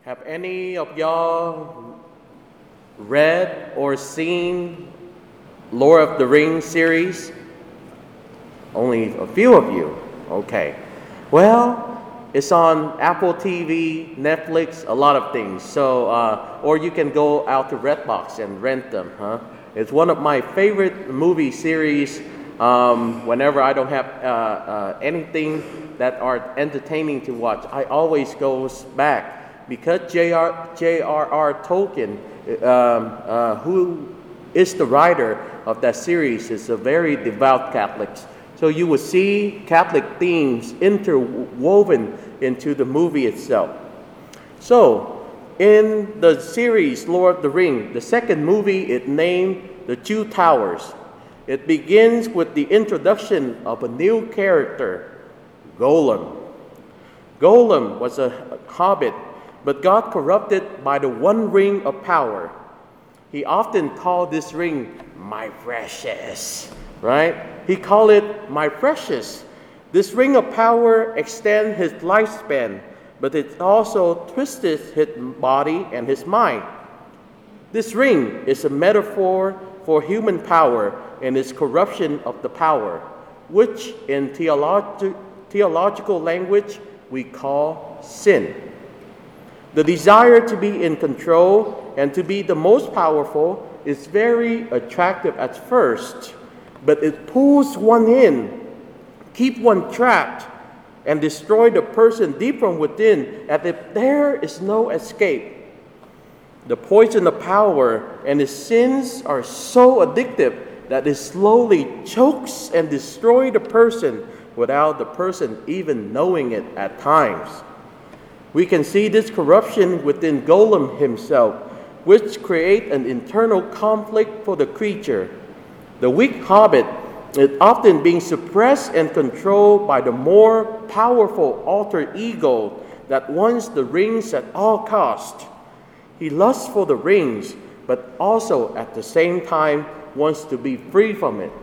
Have any of y'all read or seen Lord of the Rings series? Only a few of you. Okay. Well, it's on Apple TV, Netflix, a lot of things. So, or you can go out to Redbox and rent them. It's one of my favorite movie series. Whenever I don't have anything that are entertaining to watch, I always goes back because J.R.R. Tolkien, who is the writer of that series, is a very devout Catholic. So you will see Catholic themes interwoven into the movie itself. So, in the series Lord of the Rings, the second movie is named The Two Towers. It begins with the introduction of a new character, Gollum. Gollum was a hobbit, but got corrupted by the one ring of power. He often called this ring, my precious, right? He called it, my precious. This ring of power extends his lifespan, but it also twisted his body and his mind. This ring is a metaphor for human power and its corruption of the power, which in theological language we call sin. The desire to be in control and to be the most powerful is very attractive at first, but it pulls one in, keep one trapped, and destroy the person deep from within as if there is no escape. The poison of power and its sins are so addictive that it slowly chokes and destroys the person without the person even knowing it at times. We can see this corruption within Gollum himself, which creates an internal conflict for the creature. The weak hobbit is often being suppressed and controlled by the more powerful alter ego that wants the rings at all cost. He lusts for the rings, but also at the same time wants to be free from it.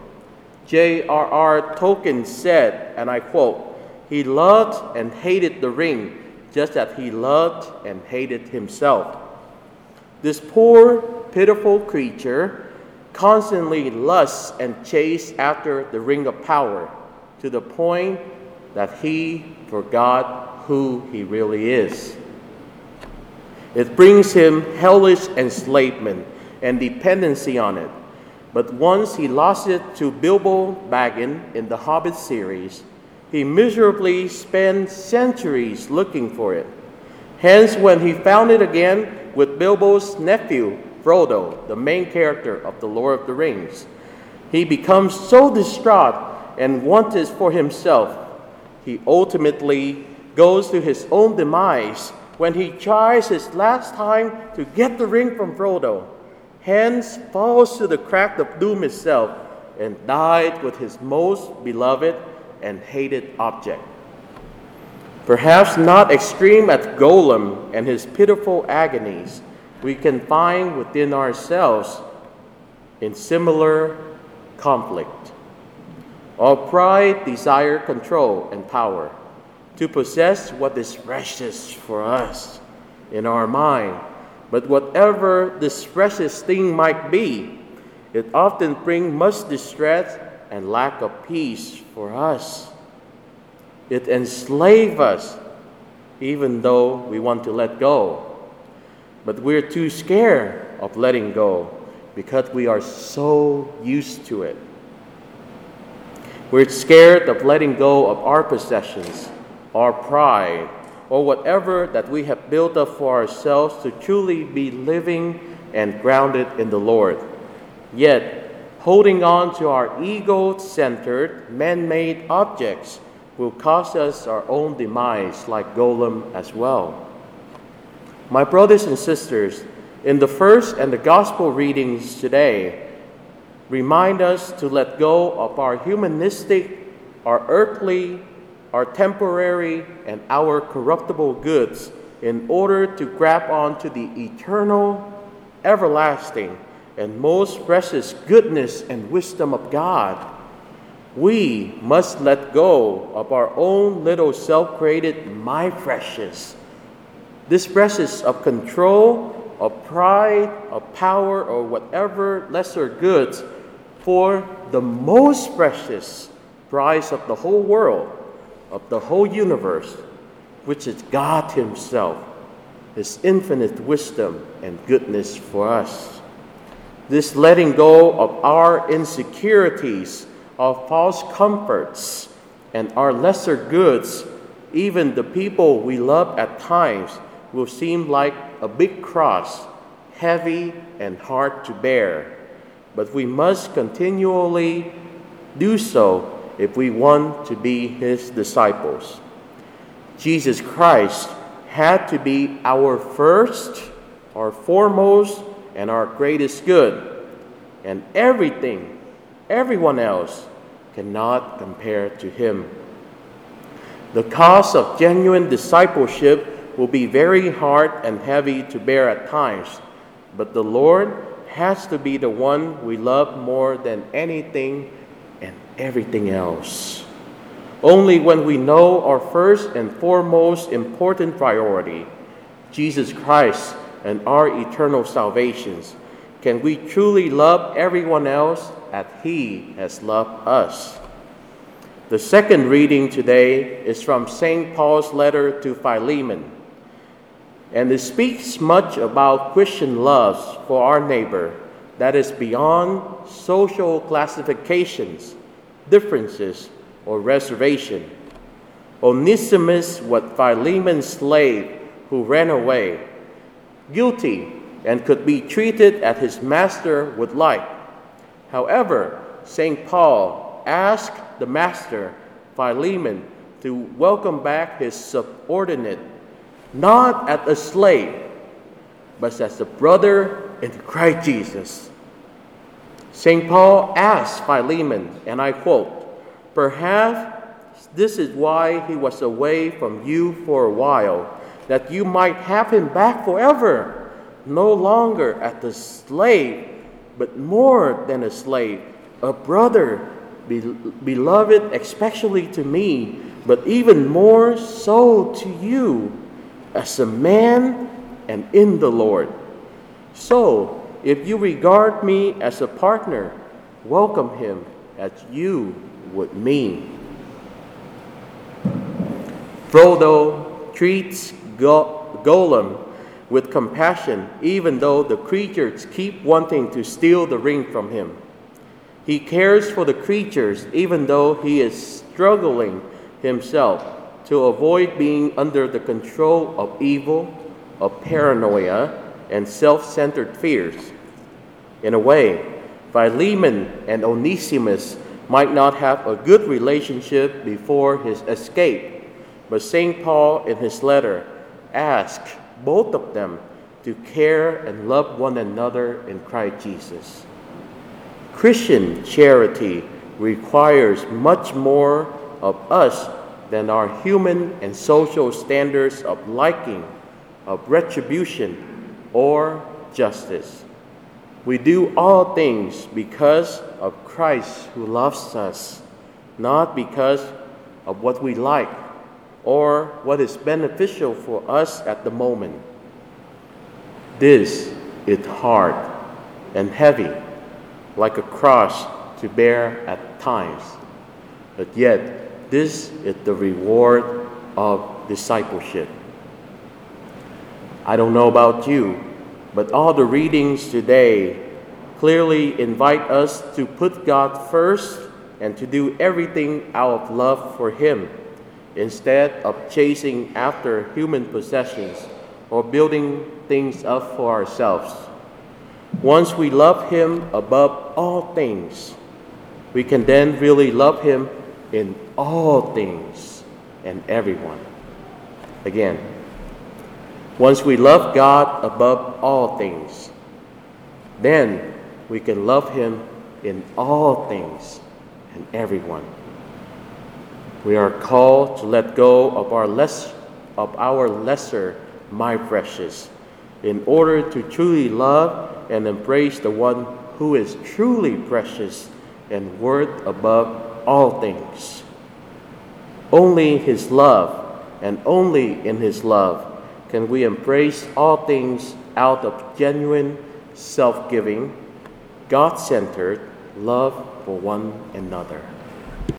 J.R.R. Tolkien said, and I quote, "He loved and hated the ring, just as he loved and hated himself." This poor, pitiful creature constantly lusts and chases after the ring of power to the point that he forgot who he really is. It brings him hellish enslavement and dependency on it. But once he lost it to Bilbo Baggins in the Hobbit series, he miserably spent centuries looking for it. Hence, when he found it again with Bilbo's nephew, Frodo, the main character of the Lord of the Rings, he becomes so distraught and wants it for himself. He ultimately goes to his own demise when he tries his last time to get the ring from Frodo, hence falls to the crack of doom itself and died with his most beloved and hated object. Perhaps not extreme as Gollum and his pitiful agonies, we can find within ourselves in similar conflict. Our pride desire control and power to possess what is precious for us in our mind. But whatever this precious thing might be, it often brings much distress and lack of peace for us. It enslaves us, even though we want to let go. But we're too scared of letting go because we are so used to it. We're scared of letting go of our possessions, our pride, or whatever that we have built up for ourselves to truly be living and grounded in the Lord. Yet, holding on to our ego-centered, man-made objects will cost us our own demise, like Gollum as well. My brothers and sisters, in the first and the gospel readings today, remind us to let go of our humanistic, our earthly, our temporary, and our corruptible goods in order to grab onto the eternal, everlasting, and most precious goodness and wisdom of God. We must let go of our own little self-created my precious This precious of control, of pride, of power, or whatever lesser goods for the most precious prize of the whole world, of the whole universe, which is God Himself, His infinite wisdom and goodness for us. This letting go of our insecurities, of false comforts, and our lesser goods, even the people we love at times, will seem like a big cross, heavy and hard to bear. But we must continually do so if we want to be His disciples. Jesus Christ had to be our first, our foremost, and our greatest good. And everyone else cannot compare to Him. The cost of genuine discipleship will be very hard and heavy to bear at times, but the Lord has to be the one we love more than anything and everything else. Only when we know our first and foremost important priority, Jesus Christ and our eternal salvations, can we truly love everyone else as He has loved us. The second reading today is from St. Paul's letter to Philemon, and it speaks much about Christian love for our neighbor that is beyond social classifications, differences, or reservation. Onesimus was Philemon's slave who ran away, guilty, and could be treated as his master would like. However, St. Paul asked the master, Philemon, to welcome back his subordinate, not as a slave, but as a brother in Christ Jesus. St. Paul asked Philemon, and I quote, "Perhaps this is why he was away from you for a while, that you might have him back forever, no longer as a slave, but more than a slave, a brother, beloved especially to me, but even more so to you, as a man and in the Lord. So, if you regard me as a partner, welcome him as you would me." Frodo treats Gollum with compassion, even though the creatures keep wanting to steal the ring from him. He cares for the creatures, even though he is struggling himself to avoid being under the control of evil, of paranoia, and self-centered fears. In a way, Philemon and Onesimus might not have a good relationship before his escape, but St. Paul in his letter asks both of them to care and love one another in Christ Jesus. Christian charity requires much more of us than our human and social standards of liking, of retribution, or justice. We do all things because of Christ who loves us, not because of what we like or what is beneficial for us at the moment. This is hard and heavy, like a cross to bear at times, but yet this is the reward of discipleship. I don't know about you, but all the readings today clearly invite us to put God first and to do everything out of love for Him, instead of chasing after human possessions or building things up for ourselves. Once we love Him above all things, we can then really love Him in all things and everyone. Again, once we love God above all things, then we can love Him in all things and everyone. We are called to let go of our lesser, my precious, in order to truly love and embrace the one who is truly precious and worth above all things. Only His love, and only in His love, can we embrace all things out of genuine self-giving, God-centered love for one another.